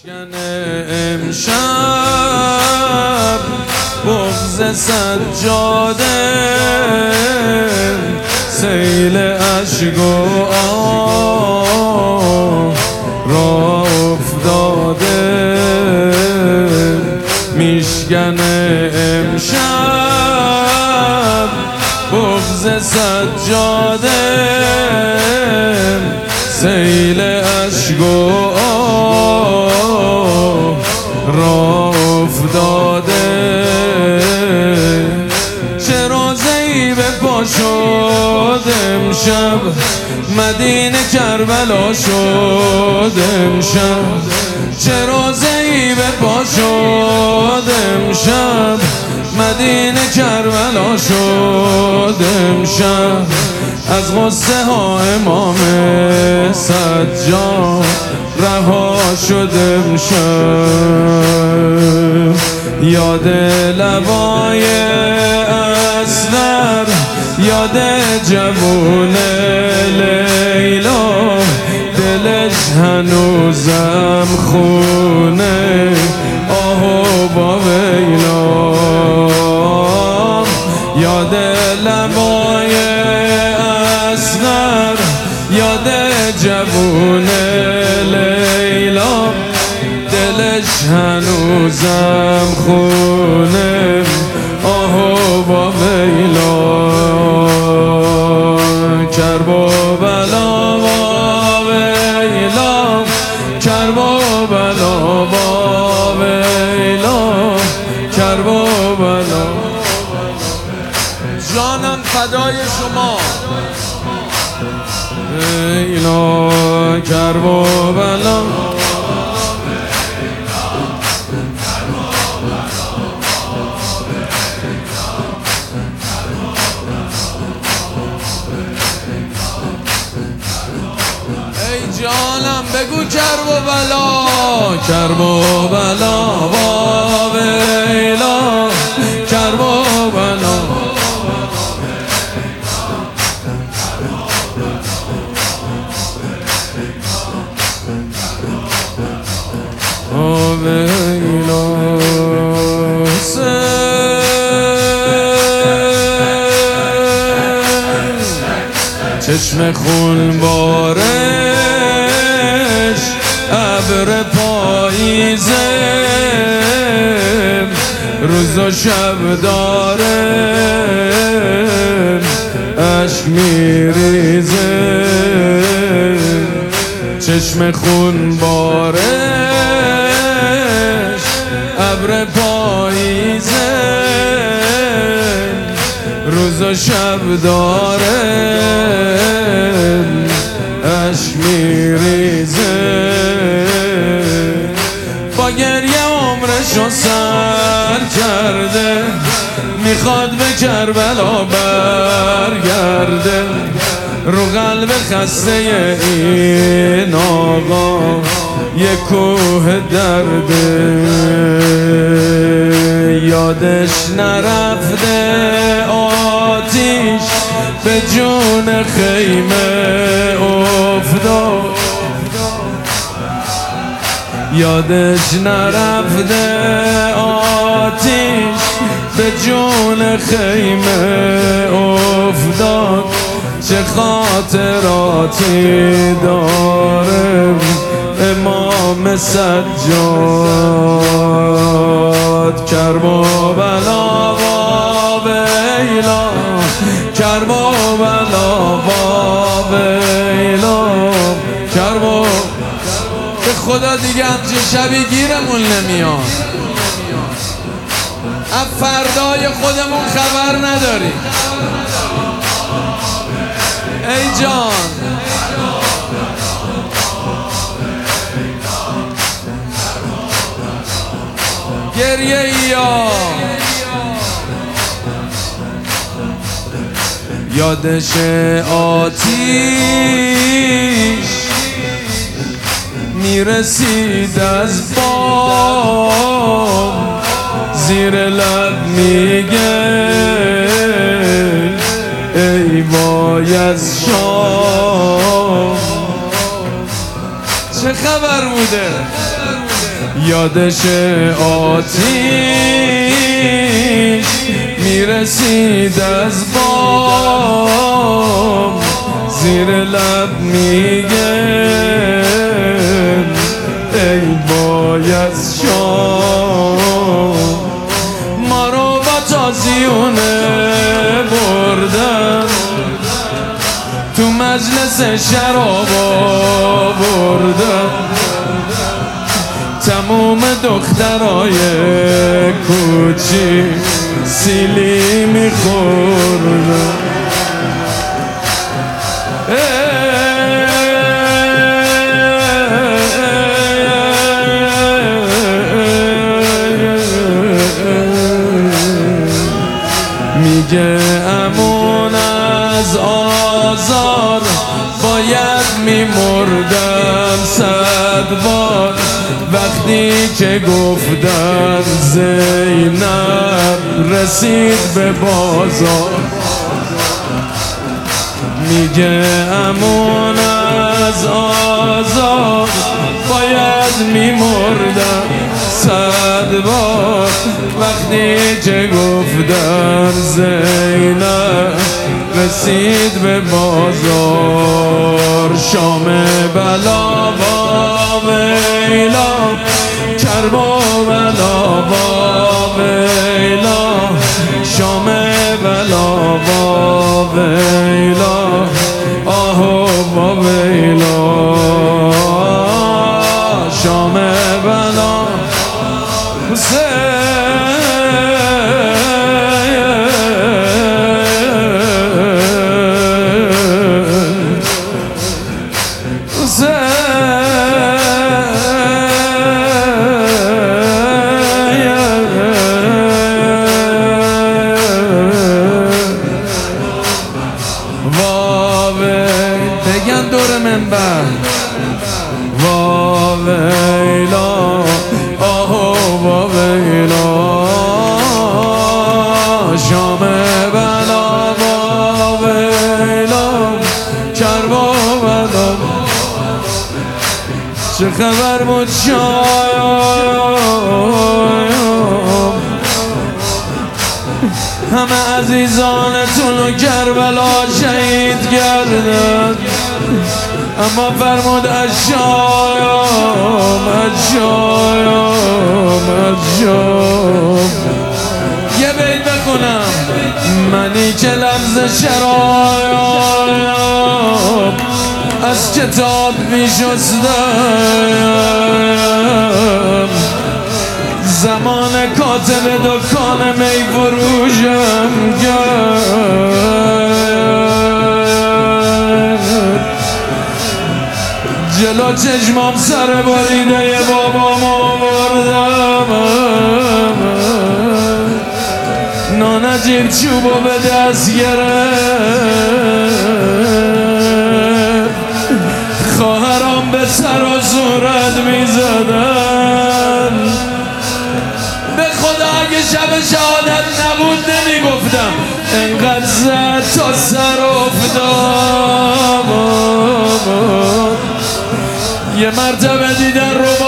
میشکن امشب بغض سجاده، سیل اشک و آه را افتاده. میشکن امشب بغض سجاده، سیل اشک و آه را افتاده. چه روزه‌ای به پا شد امشب، مدینه کربلا شد امشب. چه روزه‌ای به پا شد امشب، مدینه کربلا شد امشب. از غصه ها امام سجاد رها شد امشب. یاد لبای اصغر، یاد جوون لیلا، دلش هنوزم خونه آه و با ویلا. یاد لبای اصغر، یاد جوون لیلا، دلش هنوزم خونه آه و با ویلا. کرب و بلا با ویلا، کرب و بلا با ویلا، کرب و بلا. جانم فدای شما ویلا، کرب و بلا. ای جانم بگو کرب و بلا، کرب و بلا با ویلا، کرب و بلا. چشم خون بارش ابر پاییزه، روز و شب داره اشک میریزه. چشم خون بارش ابر پاییزه، روز و شب داره اشک میریزه. با گریه عمرشو سر کرده، میخواد به کربلا برگرده. رو قلب خسته این آقا یه کوه درده. یادش نرفته آتیش به جون خیمه افتاد. یادش نرفته آتیش به جون خیمه افتاد. چه خاطراتی داره امام سجاد. کرب و بلا با ویلا، کرب و بلا با ویلا، کرب و. به خدا دیگه همچین شبی گیرمون نمیاد. از فردای خودمون خبر نداریم. ای جان گریه یا یادش آتیش میرسید از بام، زیر لب میگه ای وای از شام. چه خبر بوده؟ یادش آتیش میرسید از بام، زیر لب میگه ای باید شام. ما رو با تازیونه بردن، تو مجلس شراب آوردن، تموم دخترای کوچی سیلی میخوردن. میگه امون از آزار باید میمردم 100 بار، وقتی که گفتن زینب رسید به بازار. میگه امون از آزار باید میمردم 100 بار، وقتی که گفتن زینب رسید به بازار. شام بلا و ویلا، کرب و بلا و ویلا، شام بلا و ویلا، آه و ویلا، شام بلا بگن دور منبر وا ویلا، آه و ویلا، شام بلا و ویلا، کرب و بلا. چه خبر بود شایم، همه عزیزانتون رو کربلا شهید کردن، اما فرمود از شایم، از شایم، از شایم. یه بیت بخونم، منی که لفظ شرایم از کتاب میشستم، زمان کاتب دکان می فروشم کرد، جلو چشمام سر بریده بابام آوردم، نانجیب چوبو به دست گرفت، خواهرام به سر و صورت میزدن. به خدا اگه شب شهادت نبود نمیگفتم، انقدر زد تا سر افتاد. یه مرتبه دیدن رو